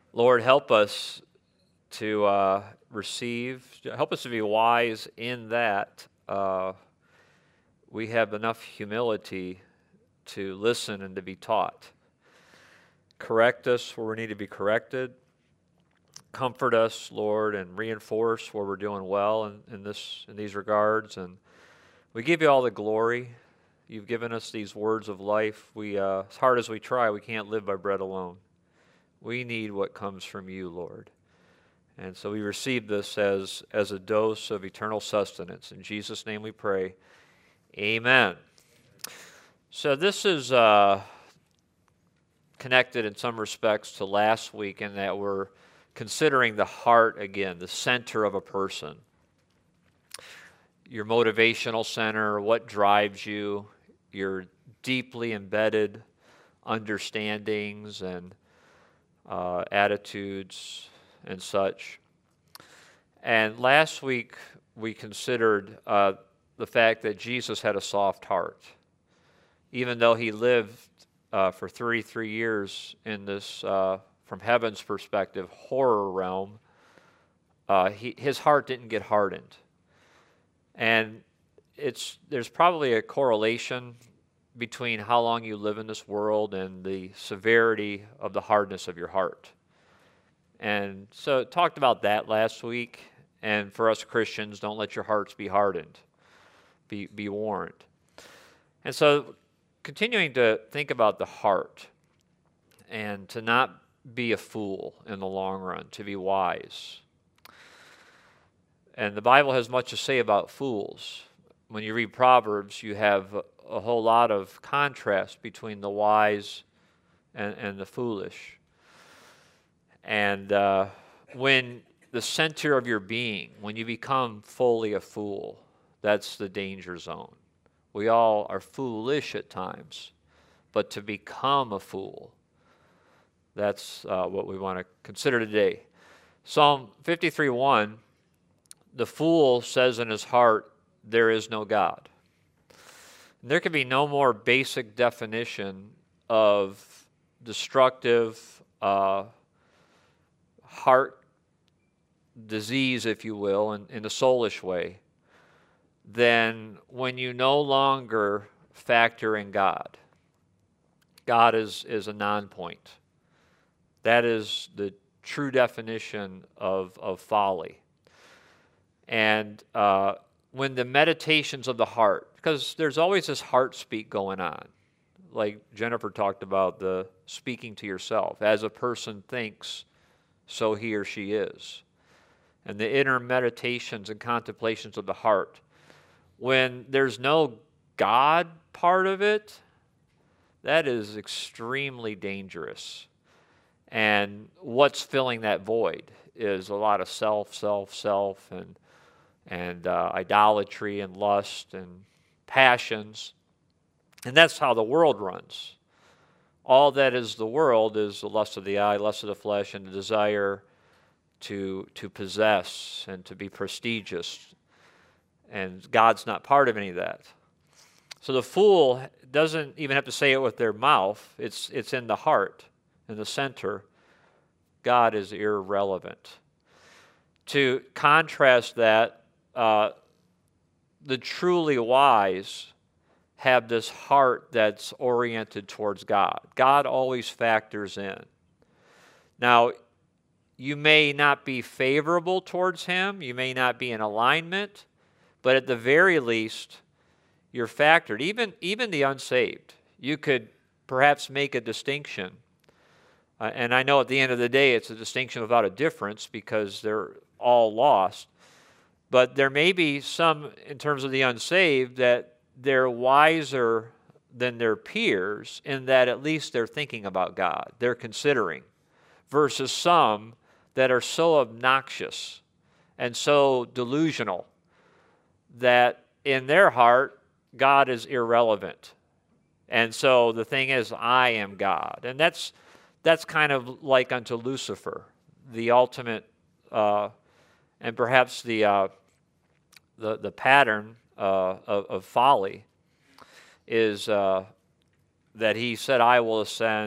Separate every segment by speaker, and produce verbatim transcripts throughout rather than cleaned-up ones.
Speaker 1: Lord, help us to uh, receive, help us to be wise in that uh, we have enough humility to listen and to be taught. Correct us where we need to be corrected. Comfort us, Lord, and reinforce where we're doing well in, in this in these regards. And we give you all the glory. You've given us these words of life. We, uh, as hard as we try, we can't live by bread alone. We need what comes from you, Lord. And so we receive this as, as a dose of eternal sustenance. In Jesus' name we pray. Amen. So this is uh, connected in some respects to last week in that we're considering the heart again, the center of a person. Your motivational center, what drives you, your deeply embedded understandings and uh, attitudes and such. And last week we considered uh, the fact that Jesus had a soft heart. Even though he lived uh, for thirty-three years in this, uh, from heaven's perspective, horror realm, uh, he, his heart didn't get hardened. And it's there's probably a correlation between how long you live in this world and the severity of the hardness of your heart. And so talked about that last week. And for us Christians, don't let your hearts be hardened. Be, be warned. And so continuing to think about the heart and to not be a fool in the long run, to be wise. And the Bible has much to say about fools. When you read Proverbs, you have a, a whole lot of contrast between the wise and, and the foolish. And uh, when the center of your being, when you become fully a fool, that's the danger zone. We all are foolish at times, but to become a fool, that's uh, what we want to consider today. Psalm fifty-three one, the fool says in his heart, there is no God. And there can be no more basic definition of destructive uh, heart disease, if you will, in, in a soulish way, than when you no longer factor in God. God is, is a non-point. That is the true definition of, of folly. And uh, when the meditations of the heart, because there's always this heart speak going on, like Jennifer talked about, the speaking to yourself. As a person thinks, so he or she is. And the inner meditations and contemplations of the heart. When there's no God part of it, that is extremely dangerous. And what's filling that void is a lot of self, self, self, and and uh, idolatry and lust and passions. And that's how the world runs. All that is the world is the lust of the eye, lust of the flesh, and the desire to to possess and to be prestigious. And God's not part of any of that. So the fool doesn't even have to say it with their mouth. It's it's in the heart, in the center. God is irrelevant. To contrast that, uh, the truly wise have this heart that's oriented towards God. God always factors in. Now, you may not be favorable towards him. You may not be in alignment. But at the very least, you're factored. Even, even the unsaved, you could perhaps make a distinction. Uh, and I know at the end of the day, it's a distinction without a difference because they're all lost. But there may be some, in terms of the unsaved, that they're wiser than their peers in that at least they're thinking about God. They're considering. Versus some that are so obnoxious and so delusional that in their heart, God is irrelevant. And so the thing is, I am God. And that's that's kind of like unto Lucifer, the ultimate, uh, and perhaps the, uh, the, the pattern uh, of, of folly is uh, that he said, I will ascend,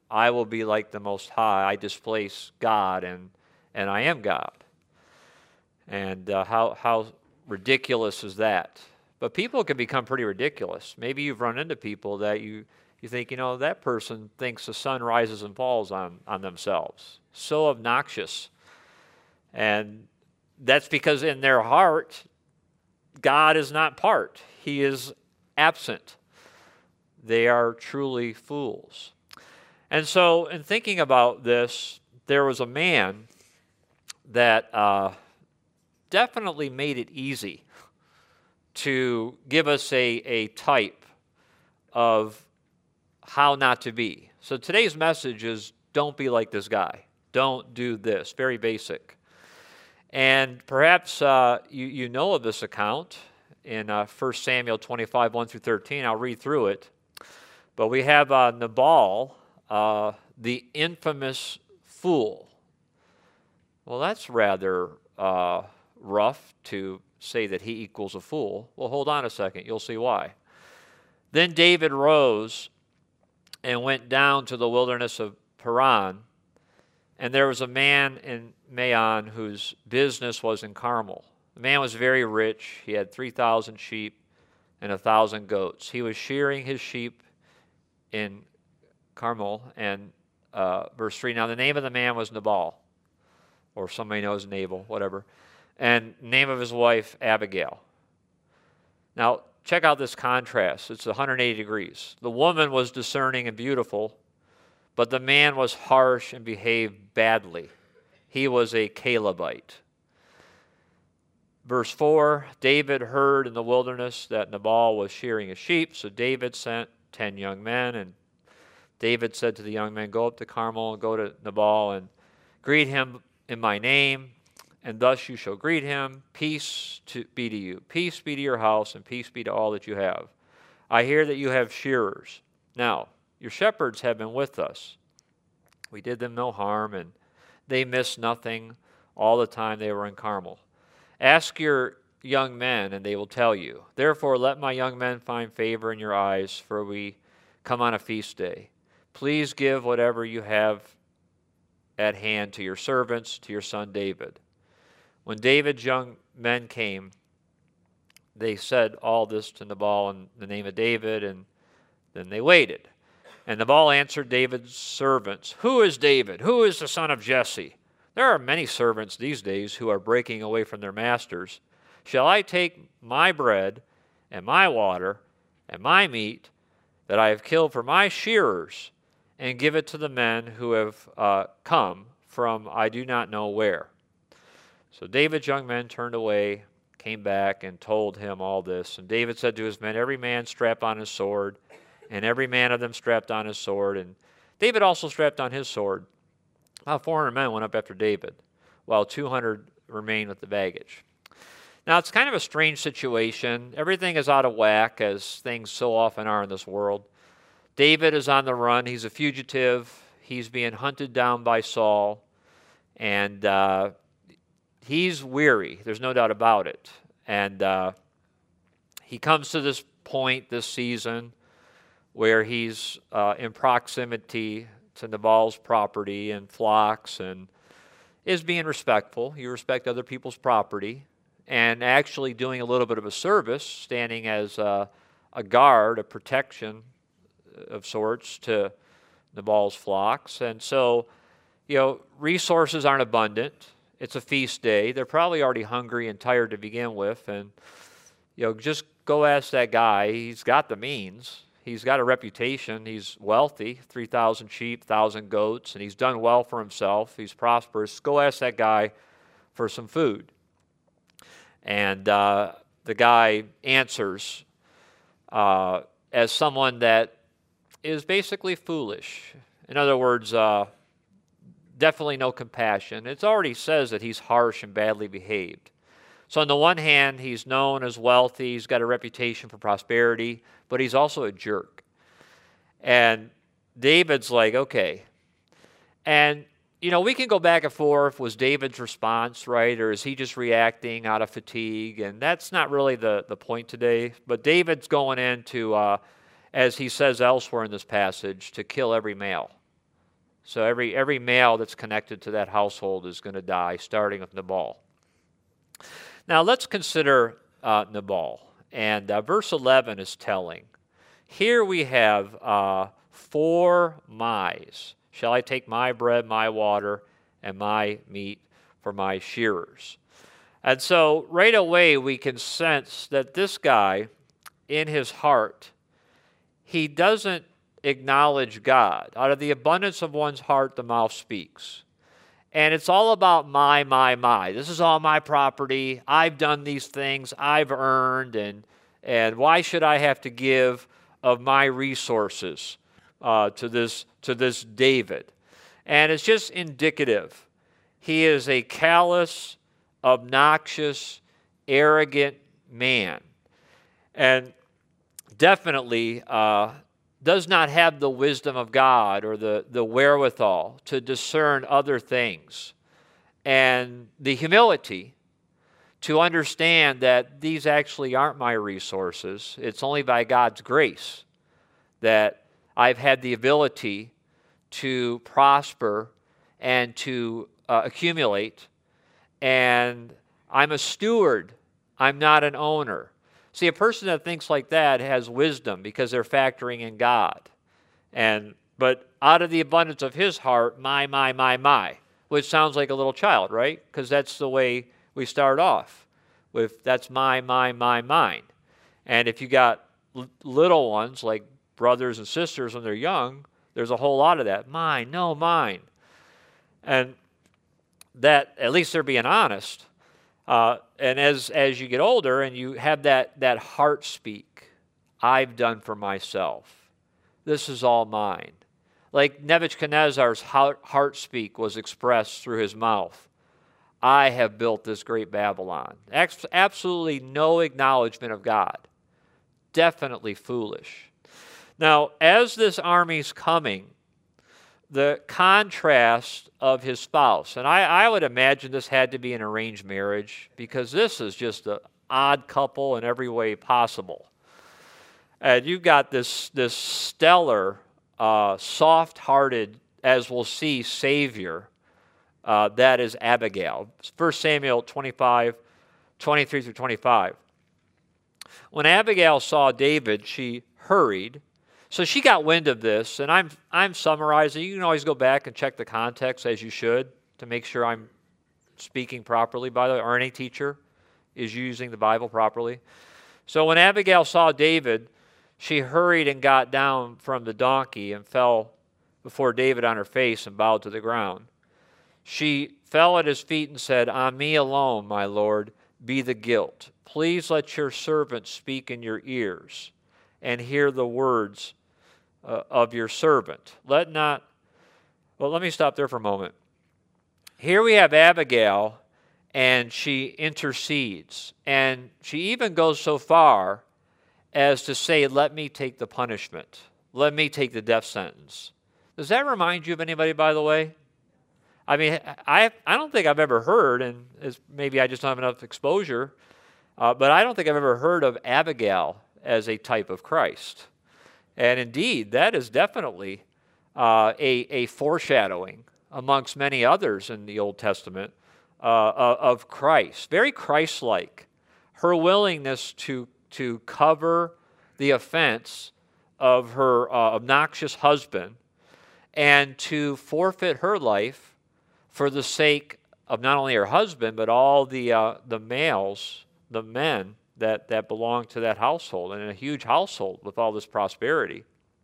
Speaker 1: I will be like the Most High. I displace God, and, and I am God. And uh, how, how ridiculous is that? But people can become pretty ridiculous. Maybe you've run into people that you, you think, you know, that person thinks the sun rises and falls on, on themselves. So obnoxious. And that's because in their heart, God is not part. He is absent. They are truly fools. And so in thinking about this, there was a man that uh, definitely made it easy to give us a, a type of how not to be. So today's message is, don't be like this guy. Don't do this. Very basic. And perhaps uh, you, you know of this account in uh, First Samuel twenty-five, one through thirteen. I'll read through it. But we have uh, Nabal, uh, the infamous fool. Well, that's rather uh, rough to say that he equals a fool. Well, hold on a second. You'll see why. Then David rose and went down to the wilderness of Paran. And there was a man in Maon whose business was in Carmel. The man was very rich. He had three thousand sheep and one thousand goats. He was shearing his sheep in Carmel. And uh, verse three, now the name of the man was Nabal, or somebody knows Nabal, whatever. And name of his wife, Abigail. Now, check out this contrast. It's one hundred eighty degrees. The woman was discerning and beautiful, but the man was harsh and behaved badly. He was a Calebite. Verse four, David heard in the wilderness that Nabal was shearing his sheep, so David sent ten young men, and David said to the young men, go up to Carmel and go to Nabal and greet him in my name, and thus you shall greet him. Peace to be to you. Peace be to your house, and peace be to all that you have. I hear that you have shearers. Now, your shepherds have been with us. We did them no harm, and they missed nothing all the time they were in Carmel. Ask your young men, and they will tell you. Therefore, let my young men find favor in your eyes, for we come on a feast day. Please give whatever you have at hand to your servants, to your son David. When David's young men came, they said all this to Nabal in the name of David, and then they waited. And Nabal answered David's servants, who is David? Who is the son of Jesse? There are many servants these days who are breaking away from their masters. Shall I take my bread and my water and my meat that I have killed for my shearers and give it to the men who have uh, come from I do not know where? So David's young men turned away, came back, and told him all this. And David said to his men, every man strap on his sword, and every man of them strapped on his sword. And David also strapped on his sword. About four hundred men went up after David, while two hundred remained with the baggage. Now, it's kind of a strange situation. Everything is out of whack, as things so often are in this world. David is on the run. He's a fugitive. He's being hunted down by Saul. And uh, he's weary. There's no doubt about it. And uh, he comes to this point this season where he's uh, in proximity to Nabal's property and flocks and is being respectful. You respect other people's property, and actually doing a little bit of a service, standing as a, a guard, a protection of sorts to Nabal's flocks. And so, you know, resources aren't abundant. It's a feast day. They're probably already hungry and tired to begin with. And, you know, just go ask that guy. He's got the means. He's got a reputation. He's wealthy, three thousand sheep, one thousand goats, and he's done well for himself. He's prosperous. Go ask that guy for some food. And uh, the guy answers uh, as someone that is basically foolish. In other words, uh, definitely no compassion. It already says that he's harsh and badly behaved. So on the one hand, he's known as wealthy, he's got a reputation for prosperity, but he's also a jerk. And David's like, okay. And, you know, we can go back and forth. Was David's response right, or is he just reacting out of fatigue? And that's not really the, the point today. But David's going in to, uh, as he says elsewhere in this passage, to kill every male. So every, every male that's connected to that household is going to die, starting with Nabal. Now let's consider uh, Nabal. And uh, verse eleven is telling. Here we have uh, four my's. Shall I take my bread, my water, and my meat for my shearers? And so right away we can sense that this guy, in his heart, he doesn't acknowledge God. Out of the abundance of one's heart, the mouth speaks. And it's all about my, my, my. This is all my property. I've done these things. I've earned. And, and why should I have to give of my resources uh, to this, to this David? And it's just indicative. He is a callous, obnoxious, arrogant man. And definitely uh, does not have the wisdom of God or the, the wherewithal to discern other things. And the humility to understand that these actually aren't my resources. It's only by God's grace that I've had the ability to prosper and to uh, accumulate. And I'm a steward. I'm not an owner. See, a person that thinks like that has wisdom because they're factoring in God. And but out of the abundance of his heart, my, my, my, my, which sounds like a little child, right? Because that's the way we start off with that's my, my, my, mine. And if you got l- little ones like brothers and sisters when they're young, there's a whole lot of that. Mine, no, mine. And that, at least they're being honest. Uh, and as as you get older and you have that, that heart speak, I've done for myself. This is all mine. Like Nebuchadnezzar's heart speak was expressed through his mouth. I have built this great Babylon. Absolutely no acknowledgement of God. Definitely foolish. Now, as this army's coming, the contrast of his spouse. And I, I would imagine this had to be an arranged marriage because this is just an odd couple in every way possible. And you've got this, this stellar, uh, soft-hearted, as we'll see, Savior. Uh, that is Abigail. First Samuel twenty-five, twenty-three through twenty-five. When Abigail saw David, she hurried. So she got wind of this, and I'm I'm summarizing. You can always go back and check the context, as you should, to make sure I'm speaking properly, by the way, or any teacher is using the Bible properly. So when Abigail saw David, she hurried and got down from the donkey and fell before David on her face and bowed to the ground. She fell at his feet and said, "On me alone, my Lord, be the guilt. Please let your servant speak in your ears and hear the words Uh, of your servant. Let not, well, let me stop there for a moment. Here we have Abigail, and she intercedes, and she even goes so far as to say, let me take the punishment. Let me take the death sentence. Does that remind you of anybody, by the way? I mean, I I don't think I've ever heard, and it's, maybe I just don't have enough exposure, uh, but I don't think I've ever heard of Abigail as a type of Christ. And indeed, that is definitely uh, a, a foreshadowing amongst many others in the Old Testament uh, of Christ. Very Christ-like. Her willingness to, to cover the offense of her uh, obnoxious husband and to forfeit her life for the sake of not only her husband, but all the, uh, the males, the men, that, that belong to that household, and a huge household with all this prosperity.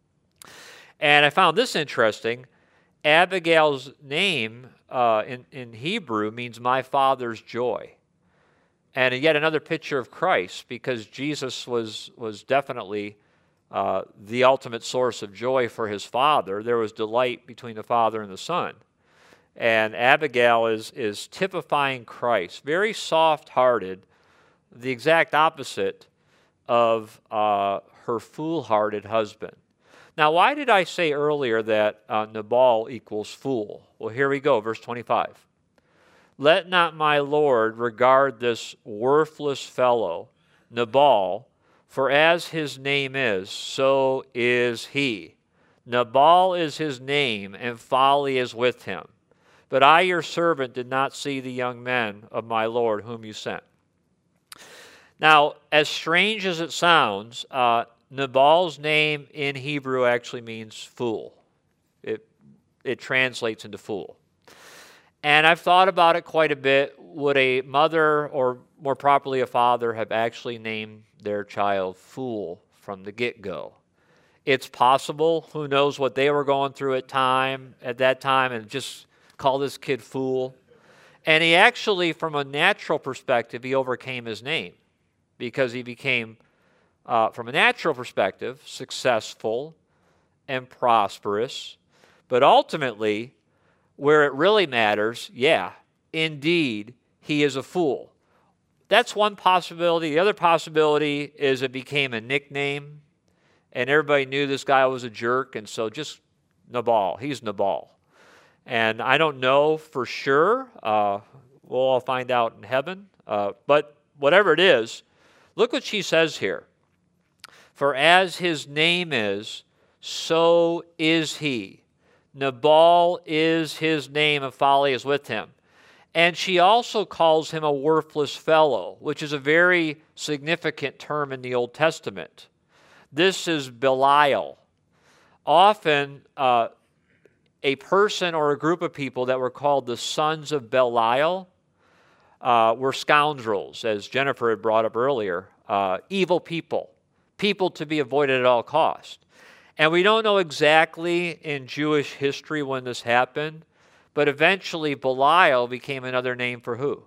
Speaker 1: And I found this interesting. Abigail's name uh, in, in Hebrew means my father's joy. And yet another picture of Christ, because Jesus was, was definitely uh, the ultimate source of joy for his Father. There was delight between the Father and the Son. And Abigail is, is typifying Christ, very soft-hearted, the exact opposite of uh, her foolhardy husband. Now, why did I say earlier that uh, Nabal equals fool? Well, here we go, verse twenty-five. Let not my Lord regard this worthless fellow, Nabal, for as his name is, so is he. Nabal is his name, and folly is with him. But I, your servant, did not see the young men of my Lord whom you sent. Now, as strange as it sounds, uh, Nabal's name in Hebrew actually means fool. It, it translates into fool. And I've thought about it quite a bit. Would a mother, or more properly a father, have actually named their child fool from the get-go? It's possible. Who knows what they were going through at time at that time, and just call this kid fool. And he actually, from a natural perspective, he overcame his name because he became, uh, from a natural perspective, successful and prosperous. But ultimately, where it really matters, yeah, indeed, he is a fool. That's one possibility. The other possibility is it became a nickname, and everybody knew this guy was a jerk, and so just Nabal. He's Nabal. And I don't know for sure. Uh, we'll all find out in heaven. Uh, but whatever it is, look what she says here. For as his name is, so is he. Nabal is his name, and folly is with him. And she also calls him a worthless fellow, which is a very significant term in the Old Testament. This is Belial. Often, uh, a person or a group of people that were called the sons of Belial uh, were scoundrels, as Jennifer had brought up earlier, uh, evil people, people to be avoided at all costs. And we don't know exactly in Jewish history when this happened, but eventually Belial became another name for who?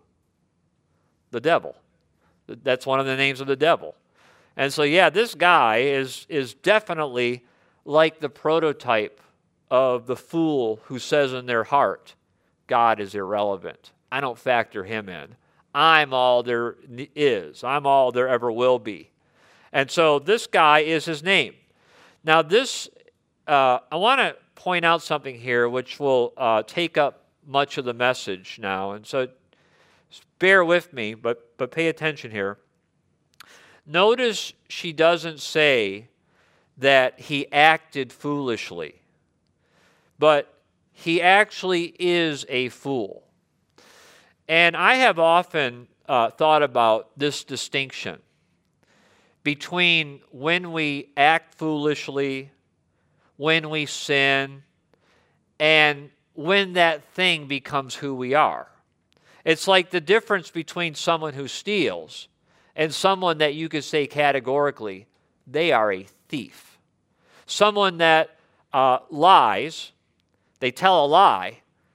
Speaker 1: The devil. That's one of the names of the devil. And so, yeah, this guy is, is definitely like the prototype of the fool who says in their heart, God is irrelevant. I don't factor him in. I'm all there is. I'm all there ever will be. And so this guy is his name. Now this, uh, I want to point out something here which will uh, take up much of the message now. And so bear with me, but, but pay attention here. Notice she doesn't say that he acted foolishly, but he actually is a fool. And I have often uh, thought about this distinction between when we act foolishly, when we sin, and when that thing becomes who we are. It's like the difference between someone who steals and someone that you could say categorically, they are a thief. Someone that uh, lies, they tell a lie,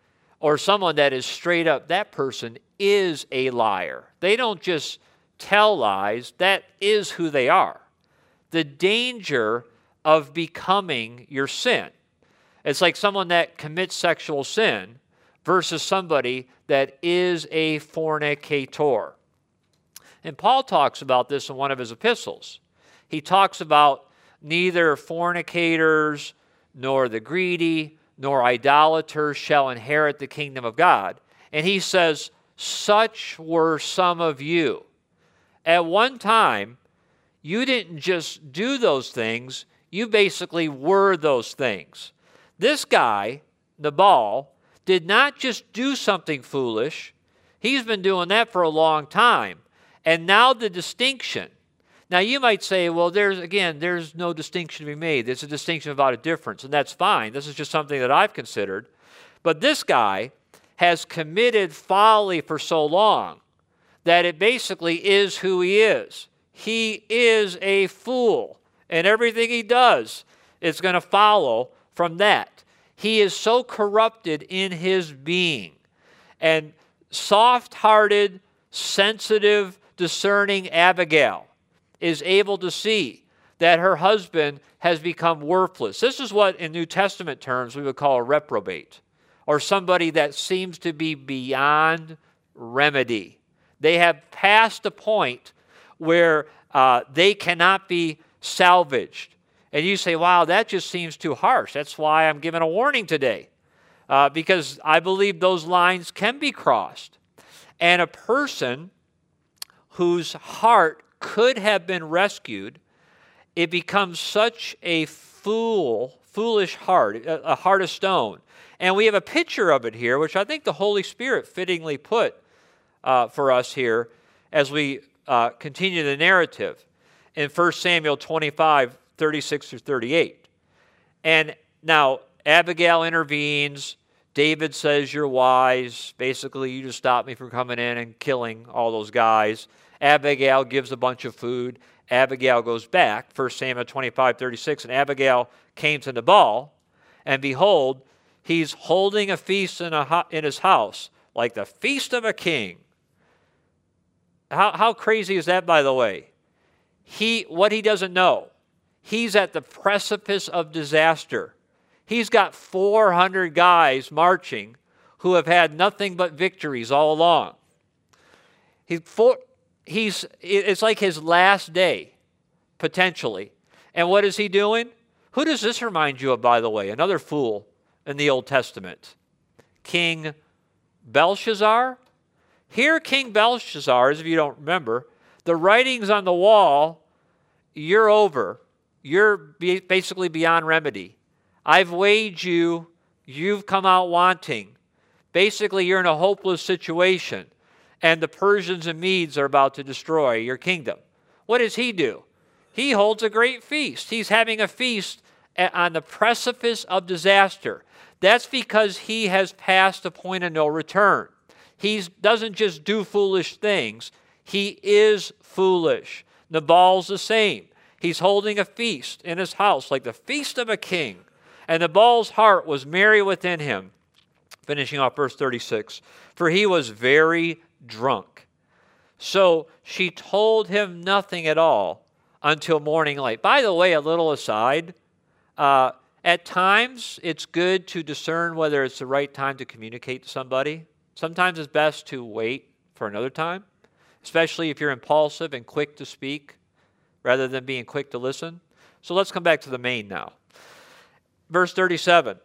Speaker 1: or someone that is straight up, that person is a liar. They don't just tell lies, that is who they are. The danger of becoming your sin. It's like someone that commits sexual sin versus somebody that is a fornicator. And Paul talks about this in one of his epistles. He talks about neither fornicators, nor the greedy, nor idolaters shall inherit the kingdom of God. And he says, such were some of you. At one time, you didn't just do those things, you basically were those things. This guy, Nabal, did not just do something foolish. He's been doing that for a long time. And now the distinction. Now you might say, well, there's again, there's no distinction to be made. There's a distinction about a difference, and that's fine. This is just something that I've considered. But this guy has committed folly for so long that it basically is who he is. He is a fool, and everything he does is going to follow from that. He is so corrupted in his being. And soft-hearted, sensitive, discerning Abigail is able to see that her husband has become worthless. This is what, in New Testament terms, we would call a reprobate, or somebody that seems to be beyond remedy. They have passed a point where uh, they cannot be salvaged. And you say, wow, that just seems too harsh. That's why I'm giving a warning today, uh, because I believe those lines can be crossed. And a person whose heart could have been rescued, it becomes such a fool foolish heart, a, a heart of stone. And we have a picture of it here, which I think the Holy Spirit fittingly put uh, for us here as we uh, continue the narrative in First Samuel twenty-five, thirty-six through thirty-eight. And now Abigail intervenes. David says, you're wise. Basically, you just stopped me from coming in and killing all those guys. Abigail gives a bunch of food. Abigail goes back, First Samuel twenty-five, thirty-six, and Abigail came to Nabal, and behold, he's holding a feast in, a, in his house, like the feast of a king. How, how crazy is that, by the way? He, what he doesn't know, he's at the precipice of disaster. He's got four hundred guys marching who have had nothing but victories all along. He, for, he's, it's like his last day, potentially. And what is he doing? Who does this remind you of, by the way? Another fool in the Old Testament. King Belshazzar. Here, King Belshazzar, as if you don't remember, the writings on the wall, you're over. You're basically beyond remedy. I've weighed you. You've come out wanting. Basically, you're in a hopeless situation, and the Persians and Medes are about to destroy your kingdom. What does he do? He holds a great feast. He's having a feast on the precipice of disaster. That's because he has passed a point of no return. He doesn't just do foolish things. He is foolish. Nabal's the same. He's holding a feast in his house like the feast of a king. And Nabal's heart was merry within him. Finishing off verse thirty-six. For he was very drunk. So she told him nothing at all until morning light. By the way, a little aside, uh, at times it's good to discern whether it's the right time to communicate to somebody. Sometimes it's best to wait for another time, especially if you're impulsive and quick to speak rather than being quick to listen. So let's come back to the main now. Verse thirty-seven.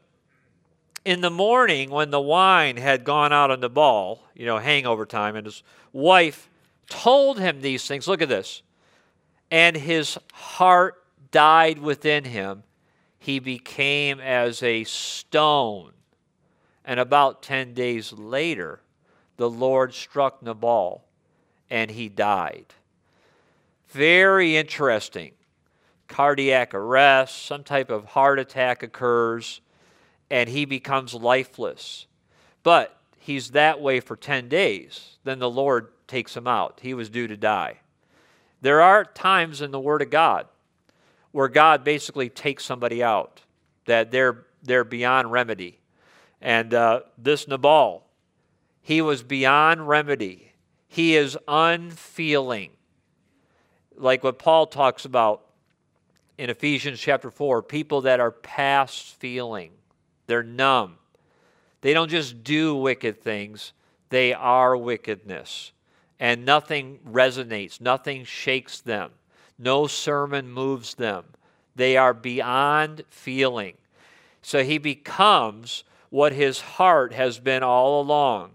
Speaker 1: In the morning, when the wine had gone out on Nabal, you know, hangover time, and his wife told him these things. Look at this. And his heart died within him. He became as a stone. And about ten days later, the Lord struck Nabal, and he died. Very interesting. Cardiac arrest, some type of heart attack occurs, and he becomes lifeless. But he's that way for ten days. Then the Lord takes him out. He was due to die. There are times in the Word of God where God basically takes somebody out, that they're, they're beyond remedy. And uh, this Nabal, he was beyond remedy. He is unfeeling. Like what Paul talks about in Ephesians chapter four, people that are past feeling. They're numb. They don't just do wicked things. They are wickedness. And nothing resonates. Nothing shakes them. No sermon moves them. They are beyond feeling. So he becomes what his heart has been all along.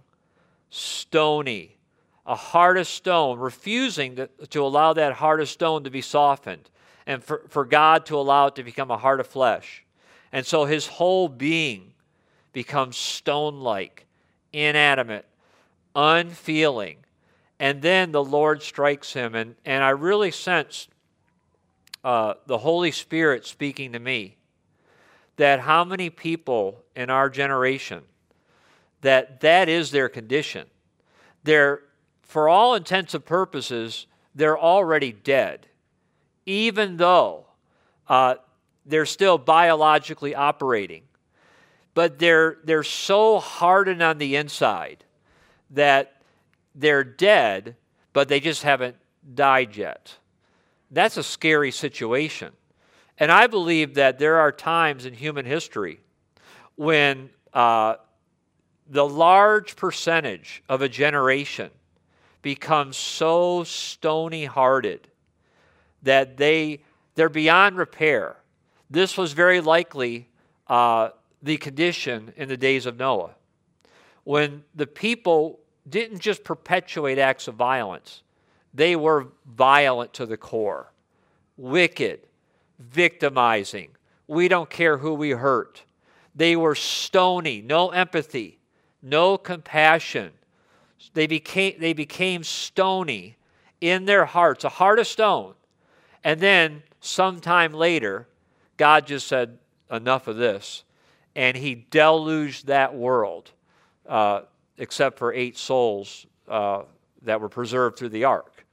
Speaker 1: Stony. A heart of stone. Refusing to, to allow that heart of stone to be softened. And for, for God to allow it to become a heart of flesh. And so his whole being becomes stone-like, inanimate, unfeeling. And then the Lord strikes him. And, and I really sense uh, the Holy Spirit speaking to me that how many people in our generation, that that is their condition. They're, for all intents and purposes, they're already dead, even though uh, they're still biologically operating. But they're, they're so hardened on the inside that they're dead, but they just haven't died yet. That's a scary situation. And I believe that there are times in human history when uh, the large percentage of a generation becomes so stony-hearted that they, they're beyond repair. This was very likely uh, the condition in the days of Noah, when the people didn't just perpetuate acts of violence. They were violent to the core, wicked, victimizing, We don't care who we hurt. They were stony, no empathy, no compassion. They became, they became stony in their hearts, a heart of stone. And then sometime later, God just said, enough of this. And he deluged that world, uh, except for eight souls uh, that were preserved through the ark.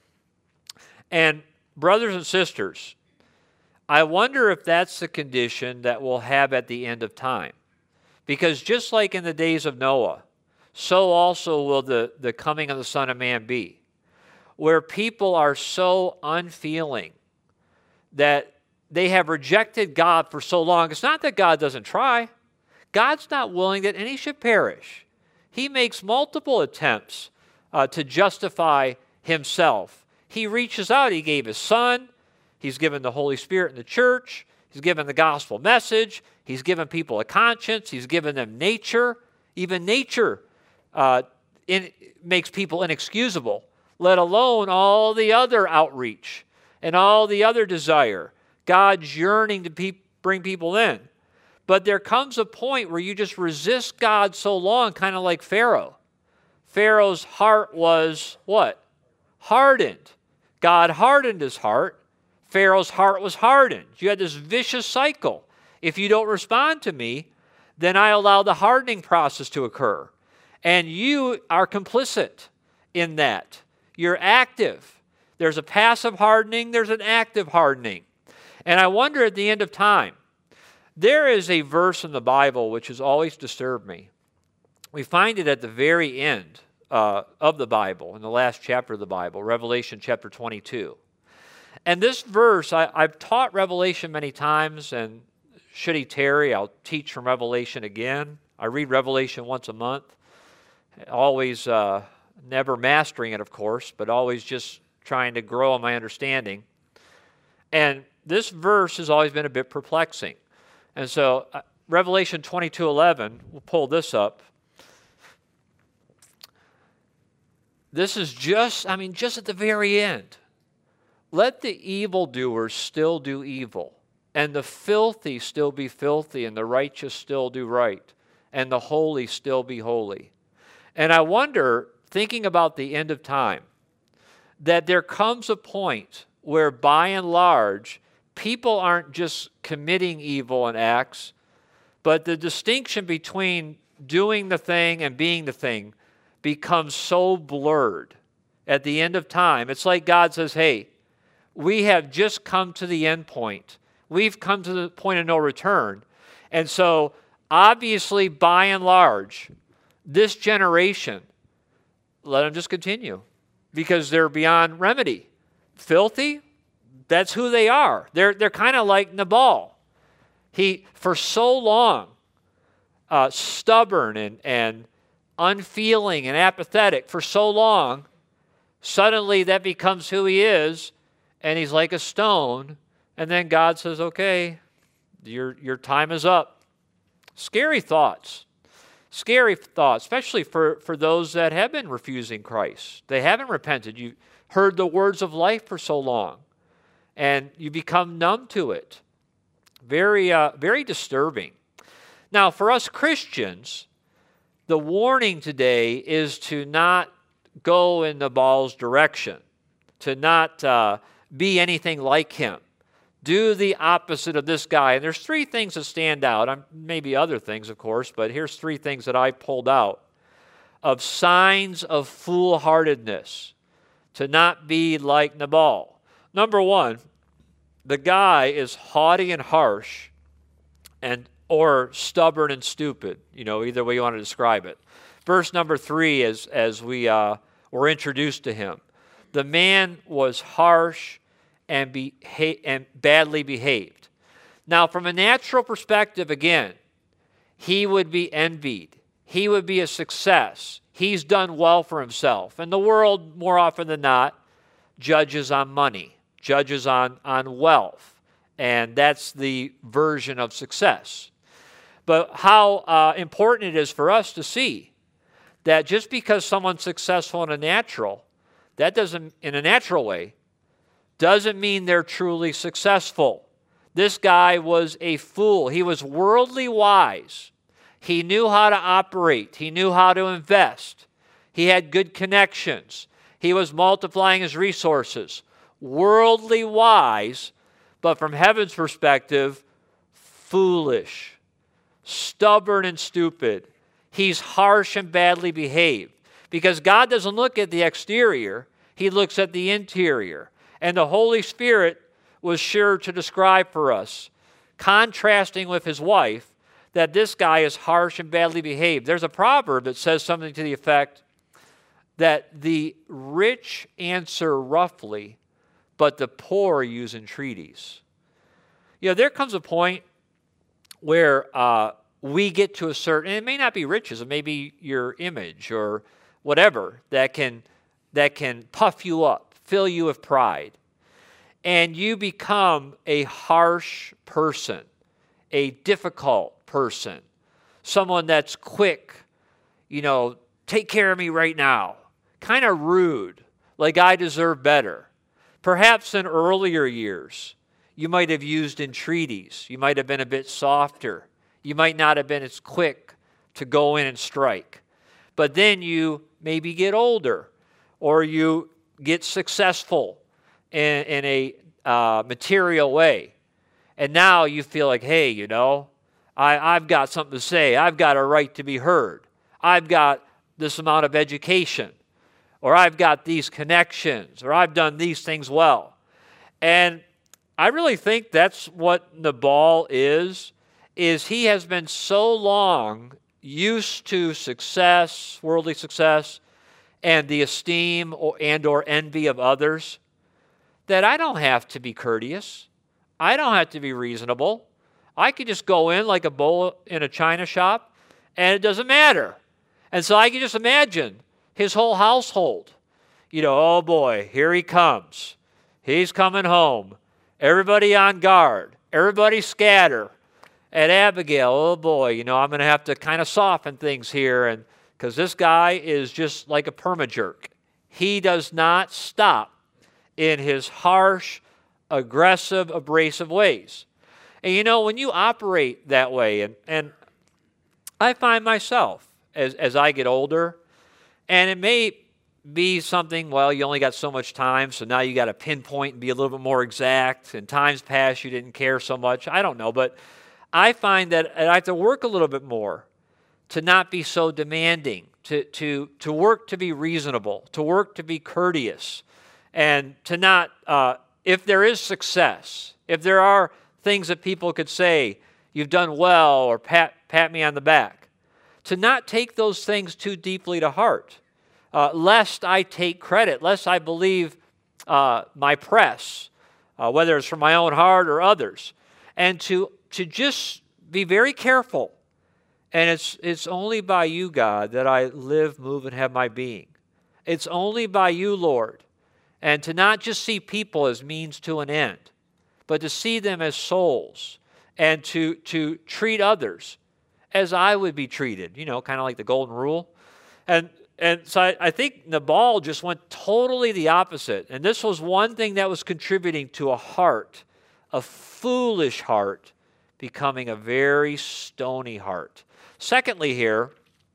Speaker 1: And brothers and sisters, I wonder if that's the condition that we'll have at the end of time. Because just like in the days of Noah, so also will the, the coming of the Son of Man be, where people are so unfeeling that they have rejected God for so long. It's not that God doesn't try. God's not willing that any should perish. He makes multiple attempts uh, to justify himself. He reaches out. He gave his Son. He's given the Holy Spirit in the church. He's given the gospel message. He's given people a conscience. He's given them nature. Even nature uh, in, makes people inexcusable, let alone all the other outreach and all the other desire. God's yearning to pe- bring people in. But there comes a point where you just resist God so long, kind of like Pharaoh. Pharaoh's heart was what? Hardened. God hardened his heart. Pharaoh's heart was hardened. You had this vicious cycle. If you don't respond to me, then I allow the hardening process to occur. And you are complicit in that. You're active. There's a passive hardening. There's an active hardening. And I wonder at the end of time, there is a verse in the Bible which has always disturbed me. We find it at the very end uh, of the Bible, in the last chapter of the Bible, Revelation chapter twenty-two. And this verse, I, I've taught Revelation many times, and should he tarry, I'll teach from Revelation again. I read Revelation once a month, always uh, never mastering it, of course, but always just trying to grow in my understanding. And this verse has always been a bit perplexing. And so uh, Revelation twenty-two eleven, we'll pull this up. This is just, I mean, just at the very end. Let the evildoers still do evil, and the filthy still be filthy, and the righteous still do right, and the holy still be holy. And I wonder, thinking about the end of time, that there comes a point where by and large, people aren't just committing evil and acts, but the distinction between doing the thing and being the thing becomes so blurred at the end of time. It's like God says, hey, we have just come to the end point. We've come to the point of no return. And so, obviously, by and large, this generation, let them just continue because they're beyond remedy. Filthy, that's who they are. They're, they're kind of like Nabal. He, for so long, uh, stubborn and, and unfeeling and apathetic for so long, suddenly that becomes who he is, and he's like a stone, and then God says, okay, your, your time is up. Scary thoughts. Scary thoughts, especially for, for those that have been refusing Christ. They haven't repented. You heard the words of life for so long, and you become numb to it. Very, uh, very disturbing. Now, for us Christians, the warning today is to not go in Nabal's direction, to not uh, be anything like him. Do the opposite of this guy. And there's three things that stand out. I'm, maybe other things, of course, but here's three things that I pulled out of signs of foolhardiness, to not be like Nabal. Number one, the guy is haughty and harsh, and or stubborn and stupid, you know, either way you want to describe it. Verse number three, as, as we uh, were introduced to him, the man was harsh and, beha- and badly behaved. Now, from a natural perspective, again, he would be envied. He would be a success. He's done well for himself. And the world, more often than not, judges on money, judges on, on wealth. And that's the version of success. But how uh, important it is for us to see that just because someone's successful in a natural, that doesn't, in a natural way, doesn't mean they're truly successful. This guy was a fool. He was worldly wise. He knew how to operate. He knew how to invest. He had good connections. He was multiplying his resources. Worldly wise, but from heaven's perspective, foolish, stubborn and stupid. He's harsh and badly behaved. Because God doesn't look at the exterior, He looks at the interior. And the Holy Spirit was sure to describe for us, contrasting with his wife, that this guy is harsh and badly behaved. There's a proverb that says something to the effect that the rich answer roughly, but the poor use entreaties. You know, there comes a point where uh, we get to a certain, and it may not be riches, it may be your image or whatever that can that can puff you up, fill you with pride. And you become a harsh person, a difficult person, someone that's quick, you know, take care of me right now, kind of rude, like I deserve better. Perhaps in earlier years, you might have used entreaties. You might have been a bit softer. You might not have been as quick to go in and strike. But then you maybe get older, or you get successful in, in a uh, material way. And now you feel like, hey, you know, I, I've got something to say. I've got a right to be heard. I've got this amount of education, or I've got these connections, or I've done these things well. And I really think that's what Nabal is, is he has been so long used to success, worldly success, and the esteem or, and or envy of others, that I don't have to be courteous. I don't have to be reasonable. I could just go in like a bull in a china shop, and it doesn't matter. And so I can just imagine his whole household. You know, oh boy, here he comes. He's coming home. Everybody on guard. Everybody scatter. And Abigail, oh boy, you know, I'm going to have to kind of soften things here, and because this guy is just like a perma-jerk. He does not stop in his harsh, aggressive, abrasive ways. And you know, when you operate that way, and, and I find myself, as, as I get older, and it may be something, well, you only got so much time, so now you got to pinpoint and be a little bit more exact. In times past, you didn't care so much. I don't know, but I find that I have to work a little bit more to not be so demanding, to, to, to work to be reasonable, to work to be courteous, and to not, uh, if there is success, if there are things that people could say, you've done well, or pat, pat me on the back, to not take those things too deeply to heart, uh, lest I take credit, lest I believe uh, my press, uh, whether it's from my own heart or others, and to, to just be very careful. And it's, it's only by you, God, that I live, move, and have my being. It's only by you, Lord. And to not just see people as means to an end, but to see them as souls, and to, to treat others as I would be treated, you know, kind of like the golden rule. And, and so I, I think Nabal just went totally the opposite. And this was one thing that was contributing to a heart, a foolish heart, becoming a very stony heart. Secondly here,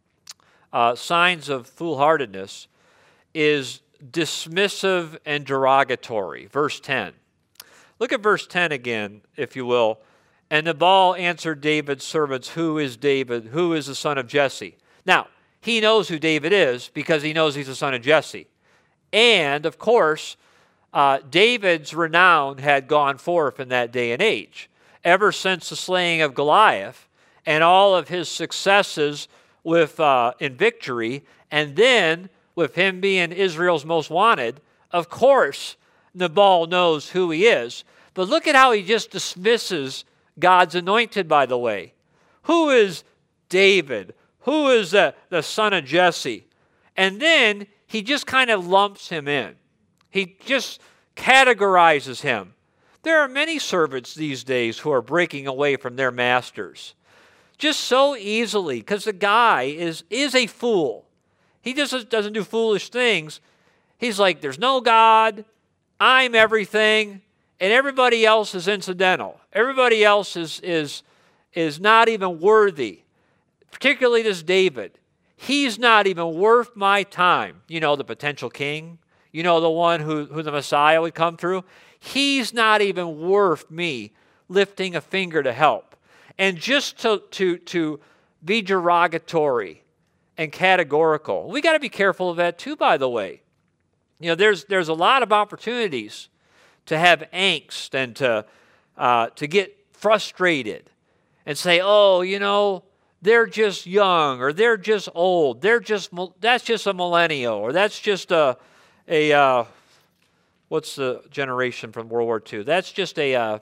Speaker 1: uh, signs of foolhardiness is dismissive and derogatory. Verse ten. Look at verse ten again, if you will. And Nabal answered David's servants, who is David? Who is the son of Jesse? Now, he knows who David is because he knows he's the son of Jesse. And, of course, uh, David's renown had gone forth in that day and age. Ever since the slaying of Goliath and all of his successes with uh, in victory, and then with him being Israel's most wanted, of course, Nabal knows who he is. But look at how he just dismisses God's anointed, by the way. Who is David? Who is the, the son of Jesse? And then he just kind of lumps him in. He just categorizes him. There are many servants these days who are breaking away from their masters just so easily because the guy is, is a fool. He just doesn't do foolish things. He's like, there's no God. I'm everything. and everybody else is incidental. Everybody else is, is, is not even worthy. Particularly this David. He's not even worth my time. You know, the potential king. You know, the one who, who the Messiah would come through. He's not even worth me lifting a finger to help. And just to, to, to be derogatory and categorical. We got to be careful of that too, by the way. You know, there's, there's a lot of opportunities to have angst and to, uh, to get frustrated and say, oh, you know, they're just young, or they're just old. They're just, that's just a millennial, or that's just a, a uh, what's the generation from World War Two? That's just a, uh,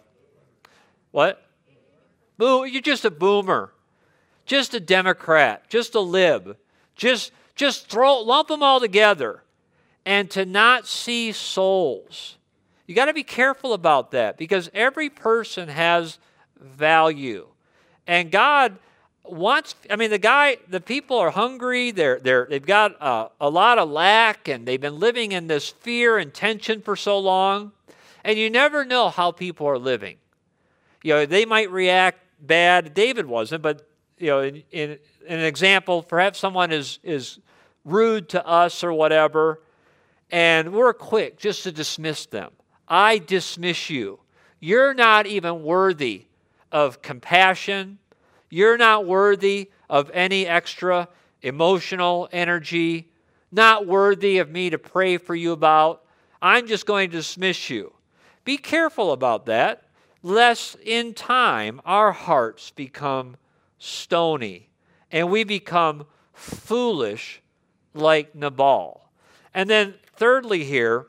Speaker 1: what? Boom, you're just a boomer, just a Democrat, just a lib. Just, just throw, lump them all together, and to not see souls. You got to be careful about that, because every person has value, and God wants. I mean, the guy, the people are hungry. They're they're they've got uh, a lot of lack, and they've been living in this fear and tension for so long, and you never know how people are living. You know, they might react bad. David wasn't, but you know, in, in, in an example, perhaps someone is is rude to us or whatever, and we're quick just to dismiss them. I dismiss you. You're not even worthy of compassion. You're not worthy of any extra emotional energy, not worthy of me to pray for you about. I'm just going to dismiss you. Be careful about that, lest in time our hearts become stony and we become foolish like Nabal. And then thirdly here,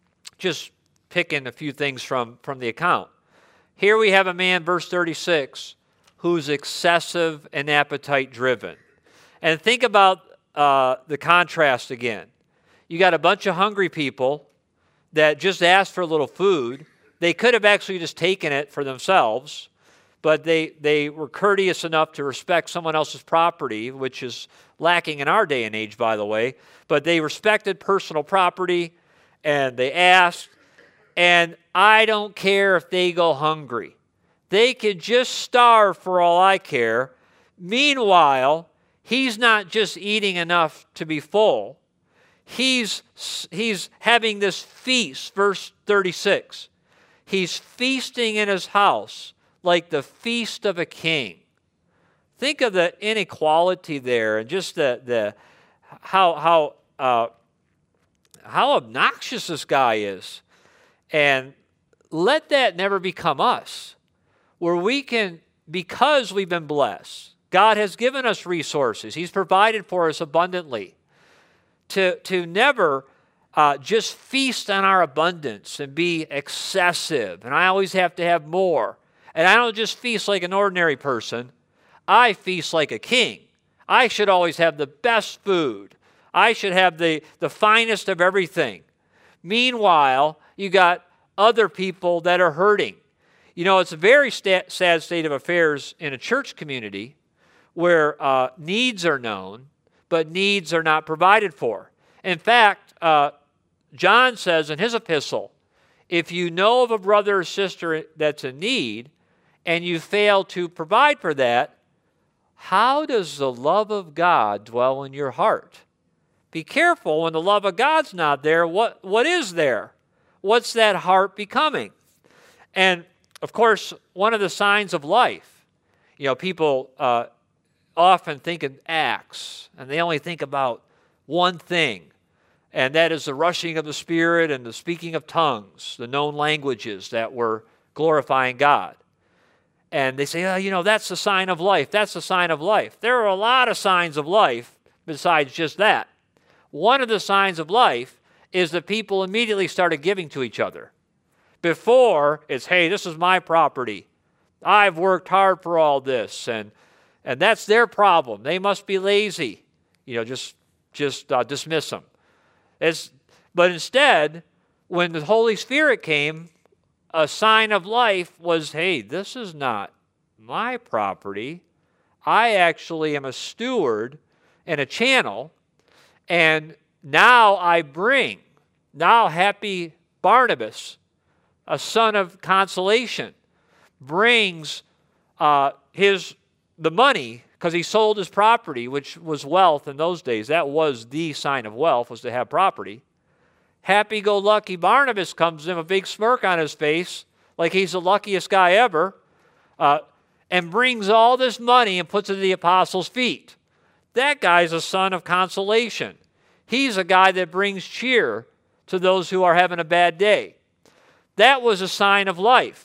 Speaker 1: just picking a few things from, from the account. Here we have a man, verse thirty-six, who's excessive and appetite driven. And think about uh, the contrast again. You got a bunch of hungry people that just asked for a little food. They could have actually just taken it for themselves, but they, they were courteous enough to respect someone else's property, which is lacking in our day and age, by the way. But they respected personal property, and they asked, and I don't care if they go hungry. They could just starve for all I care. Meanwhile, he's not just eating enough to be full. He's, he's having this feast, verse thirty-six. He's feasting in his house like the feast of a king. Think of the inequality there, and just the, the how, how, uh, how obnoxious this guy is. And let that never become us, where we can, because we've been blessed, God has given us resources. He's provided for us abundantly, to, to never uh, just feast on our abundance and be excessive. And I always have to have more. And I don't just feast like an ordinary person. I feast like a king. I should always have the best food. I should have the, the finest of everything. Meanwhile, you got other people that are hurting. You know, it's a very sta- sad state of affairs in a church community where uh, needs are known, but needs are not provided for. In fact, uh, John says in his epistle, if you know of a brother or sister that's in need and you fail to provide for that, how does the love of God dwell in your heart? Be careful, when the love of God's not there, what, what is there? What's that heart becoming? And, of course, one of the signs of life, you know, people uh, often think in acts, and they only think about one thing, and that is the rushing of the Spirit and the speaking of tongues, the known languages that were glorifying God. And they say, oh, you know, that's the sign of life. That's the sign of life. There are a lot of signs of life besides just that. One of the signs of life is that people immediately started giving to each other. Before, it's, hey, this is my property. I've worked hard for all this, and and that's their problem. They must be lazy. You know, just just uh, dismiss them. It's, but instead, when the Holy Spirit came, a sign of life was, hey, this is not my property. I actually am a steward and a channel, and now I bring, now happy Barnabas, a son of consolation, brings uh, his the money, because he sold his property, which was wealth in those days. That was the sign of wealth, was to have property. Happy-go-lucky Barnabas comes in with a big smirk on his face, like he's the luckiest guy ever, uh, and brings all this money and puts it at the apostles' feet. That guy's a son of consolation. He's a guy that brings cheer to those who are having a bad day. That was a sign of life.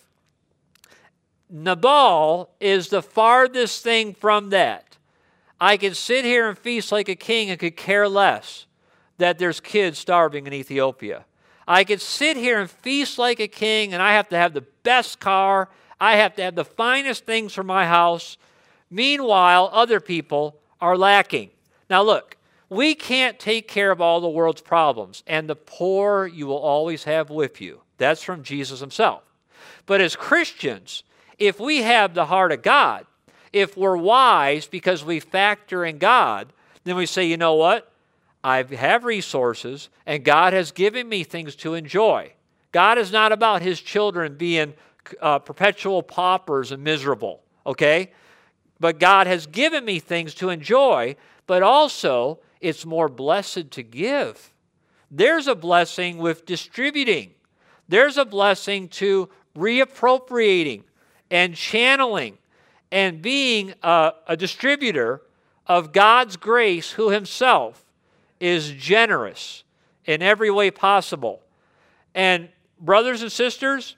Speaker 1: Nabal is the farthest thing from that. I can sit here and feast like a king and could care less that there's kids starving in Ethiopia. I could sit here and feast like a king, and I have to have the best car. I have to have the finest things for my house. Meanwhile, other people are lacking. Now look, we can't take care of all the world's problems, and the poor you will always have with you. That's from Jesus himself. But as Christians, if we have the heart of God, if we're wise because we factor in God, then we say, you know what? I have resources, and God has given me things to enjoy. God is not about his children being uh, perpetual paupers and miserable, okay? But God has given me things to enjoy, but also it's more blessed to give. There's a blessing with distributing. There's a blessing to reappropriating and channeling and being a, a distributor of God's grace, who himself is generous in every way possible. And brothers and sisters,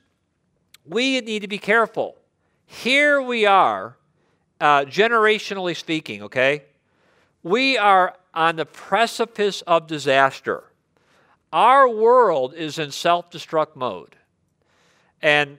Speaker 1: we need to be careful. Here we are, uh, generationally speaking, okay? We are on the precipice of disaster. Our world is in self-destruct mode. And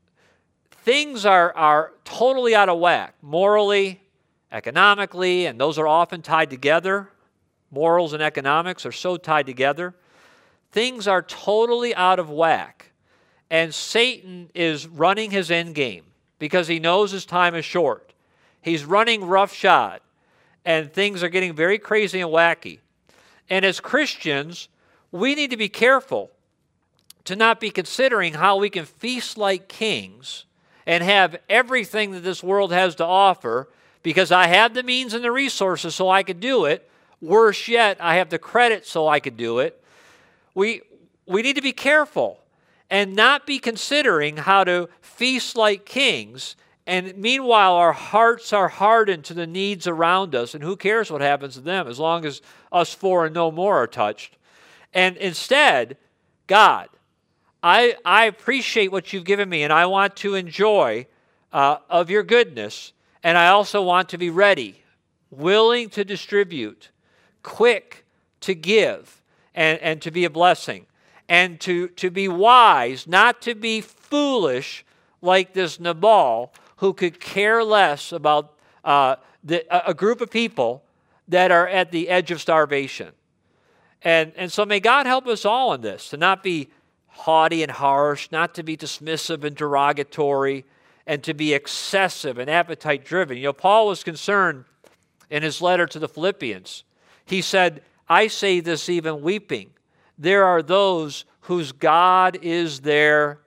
Speaker 1: things are, are totally out of whack, morally, economically, and those are often tied together. Morals and economics are so tied together. Things are totally out of whack. And Satan is running his end game because he knows his time is short. He's running roughshod, and things are getting very crazy and wacky. And as Christians, we need to be careful to not be considering how we can feast like kings and have everything that this world has to offer because I have the means and the resources so I could do it. Worse yet, I have the credit so I could do it. We, we need to be careful and not be considering how to feast like kings, and meanwhile our hearts are hardened to the needs around us, and who cares what happens to them as long as us four and no more are touched. And instead, God, I, I appreciate what you've given me, and I want to enjoy uh, of your goodness, and I also want to be ready, willing to distribute, quick to give, and, and to be a blessing, and to, to be wise, not to be foolish like this Nabal, who could care less about uh, the, a group of people that are at the edge of starvation. And, and so may God help us all in this, to not be haughty and harsh, not to be dismissive and derogatory, and to be excessive and appetite-driven. You know, Paul was concerned in his letter to the Philippians. He said, I say this even weeping. There are those whose God is their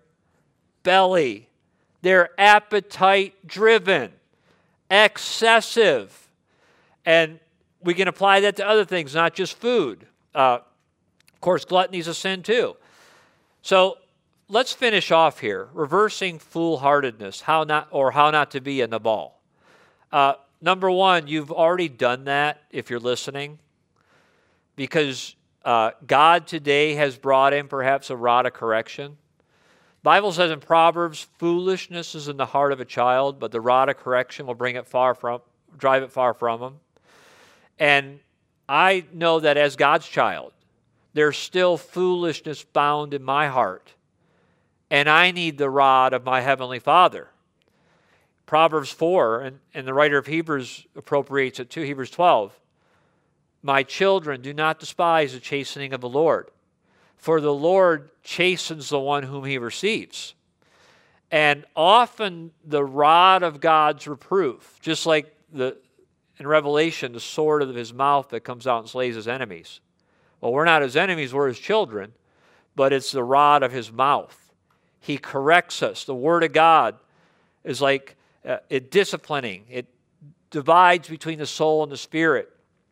Speaker 1: belly. They're appetite-driven, excessive. And we can apply that to other things, not just food. Uh, of course, gluttony is a sin too. So let's finish off here. Reversing foolhardiness, how not, or how not to be a Nabal. Uh, number one, you've already done that if you're listening, because uh, God today has brought in perhaps a rod of correction. Bible says in Proverbs, foolishness is in the heart of a child, but the rod of correction will bring it far from, drive it far from him. And I know that as God's child, there's still foolishness bound in my heart. And I need the rod of my Heavenly Father. Proverbs four, and, and the writer of Hebrews appropriates it too, Hebrews twelve. My children, do not despise the chastening of the Lord, for the Lord chastens the one whom he receives. And often the rod of God's reproof, just like the in Revelation, the sword of his mouth that comes out and slays his enemies. Well, we're not his enemies, we're his children, but it's the rod of his mouth. He corrects us. The Word of God is like uh, it disciplining. It divides between the soul and the spirit.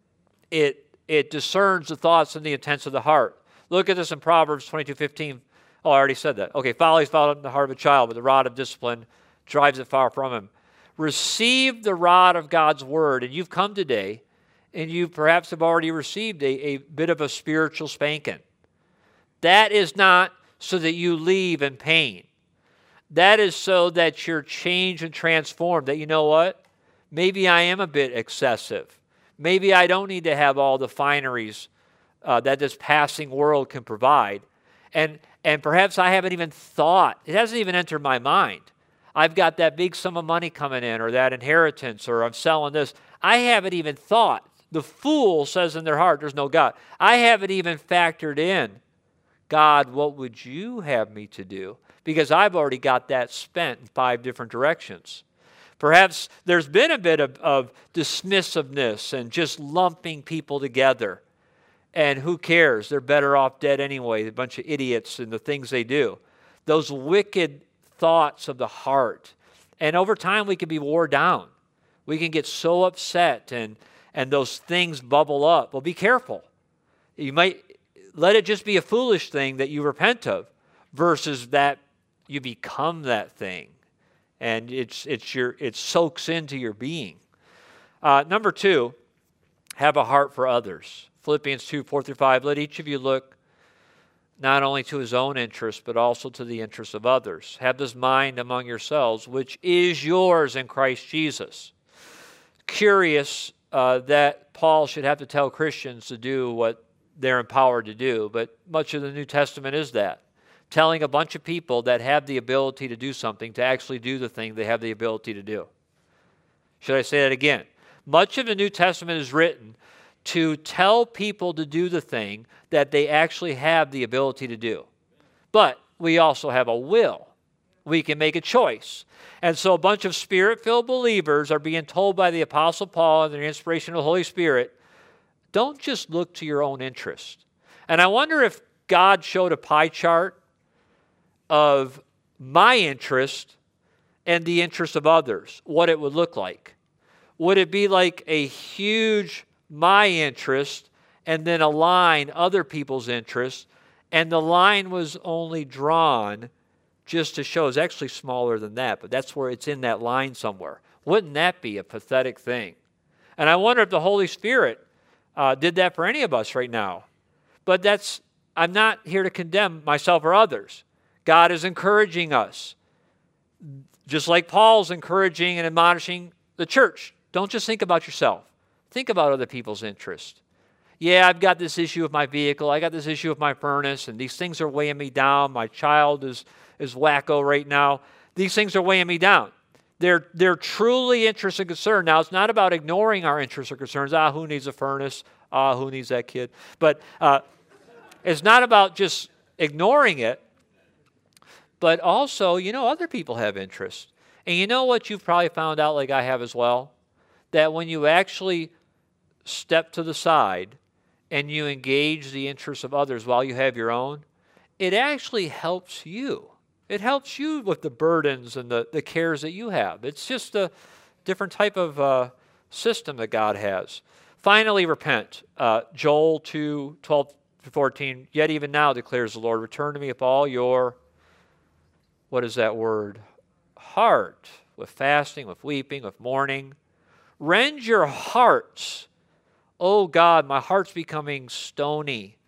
Speaker 1: It, it discerns the thoughts and the intents of the heart. Look at this in Proverbs twenty-two fifteen. Oh, I already said that. Okay, folly is found in the heart of a child, but the rod of discipline drives it far from him. Receive the rod of God's Word, and you've come today, and you perhaps have already received a, a bit of a spiritual spanking. That is not so that you leave in pain. That is so that you're changed and transformed, that you know what? Maybe I am a bit excessive. Maybe I don't need to have all the fineries uh, that this passing world can provide. And, and perhaps I haven't even thought, it hasn't even entered my mind. I've got that big sum of money coming in, or that inheritance, or I'm selling this. I haven't even thought. The fool says in their heart, there's no God. I haven't even factored in, God, what would you have me to do? Because I've already got that spent in five different directions. Perhaps there's been a bit of, of dismissiveness and just lumping people together. And who cares? They're better off dead anyway, a bunch of idiots and the things they do. Those wicked thoughts of the heart. And over time we can be wore down. We can get so upset and, and those things bubble up. Well, be careful. You might let it just be a foolish thing that you repent of versus that you become that thing. And it's it's your it soaks into your being. Uh, number two, have a heart for others. Philippians two, four through five. Let each of you look not only to his own interests, but also to the interests of others. Have this mind among yourselves, which is yours in Christ Jesus. Curious uh, that Paul should have to tell Christians to do what they're empowered to do, but much of the New Testament is that. Telling a bunch of people that have the ability to do something to actually do the thing they have the ability to do. Should I say that again? Much of the New Testament is written to tell people to do the thing that they actually have the ability to do. But we also have a will. We can make a choice. And so a bunch of Spirit-filled believers are being told by the Apostle Paul and the inspiration of the Holy Spirit, don't just look to your own interest. And I wonder if God showed a pie chart of my interest and the interest of others, what it would look like. Would it be like a huge my interest and then a line other people's interest, and the line was only drawn just to show it's actually smaller than that, but that's where it's in that line somewhere. Wouldn't that be a pathetic thing? And I wonder if the Holy Spirit uh, did that for any of us right now. But that's, I'm not here to condemn myself or others. God is encouraging us. Just like Paul's encouraging and admonishing the church. Don't just think about yourself. Think about other people's interests. Yeah, I've got this issue with my vehicle. I got this issue with my furnace, and these things are weighing me down. My child is, is wacko right now. These things are weighing me down. They're, they're truly interests and concern. Now, it's not about ignoring our interests or concerns. Ah, who needs a furnace? Ah, who needs that kid? But uh, it's not about just ignoring it. But also, you know, other people have interests. And you know what you've probably found out, like I have as well? That when you actually step to the side and you engage the interests of others while you have your own, it actually helps you. It helps you with the burdens and the, the cares that you have. It's just a different type of uh, system that God has. Finally, repent. Uh, Joel two, twelve to fourteen, yet even now declares the Lord, return to me with all your, what is that word? Heart, with fasting, with weeping, with mourning. Rend your hearts. Oh God, my heart's becoming stony.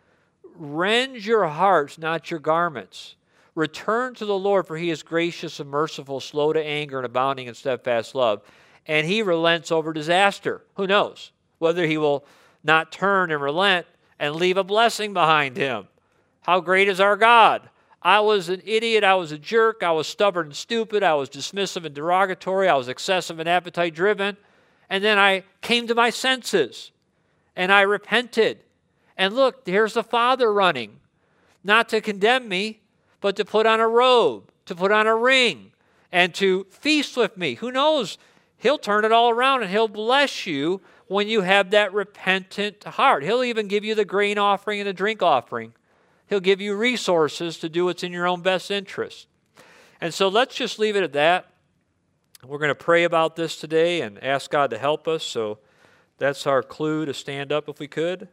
Speaker 1: Rend your hearts, not your garments. Return to the Lord, for he is gracious and merciful, slow to anger and abounding in steadfast love. And he relents over disaster. Who knows whether he will not turn and relent and leave a blessing behind him. How great is our God? I was an idiot. I was a jerk. I was stubborn and stupid. I was dismissive and derogatory. I was excessive and appetite driven. And then I came to my senses and I repented. And look, here's the Father running, not to condemn me, but to put on a robe, to put on a ring, and to feast with me. Who knows? He'll turn it all around and he'll bless you when you have that repentant heart. He'll even give you the grain offering and the drink offering He'll give you resources to do what's in your own best interest. And so let's just leave it at that. We're going to pray about this today and ask God to help us. So that's our clue to stand up if we could.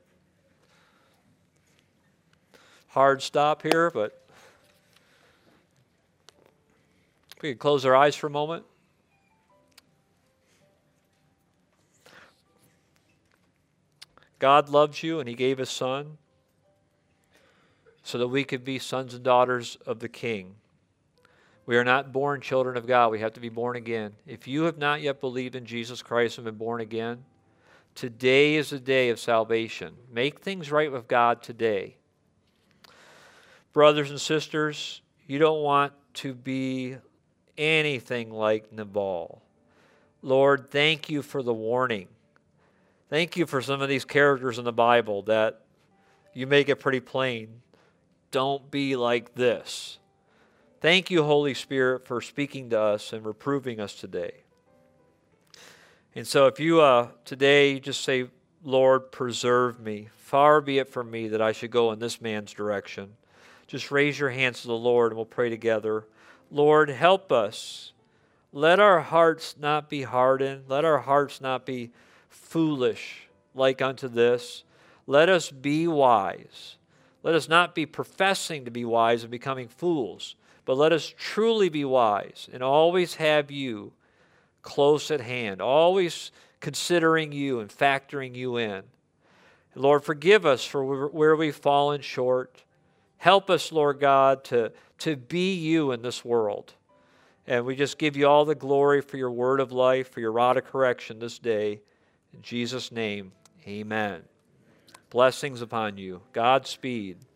Speaker 1: Hard stop here, but if we could close our eyes for a moment. God loves you, and He gave His Son so that we could be sons and daughters of the King. We are not born children of God. We have to be born again. If you have not yet believed in Jesus Christ and been born again, today is the day of salvation. Make things right with God today. Brothers and sisters, you don't want to be anything like Nabal. Lord, thank you for the warning. Thank you for some of these characters in the Bible that you make it pretty plain. Don't be like this. Thank you, Holy Spirit, for speaking to us and reproving us today. And so if you uh, today just say, Lord, preserve me. Far be it from me that I should go in this man's direction. Just raise your hands to the Lord and we'll pray together. Lord, help us. Let our hearts not be hardened. Let our hearts not be foolish like unto this. Let us be wise. Let us not be professing to be wise and becoming fools, but let us truly be wise and always have you close at hand, always considering you and factoring you in. Lord, forgive us for where we've fallen short. Help us, Lord God, to, to be you in this world. And we just give you all the glory for your word of life, for your rod of correction this day. In Jesus' name, amen. Blessings upon you. Godspeed.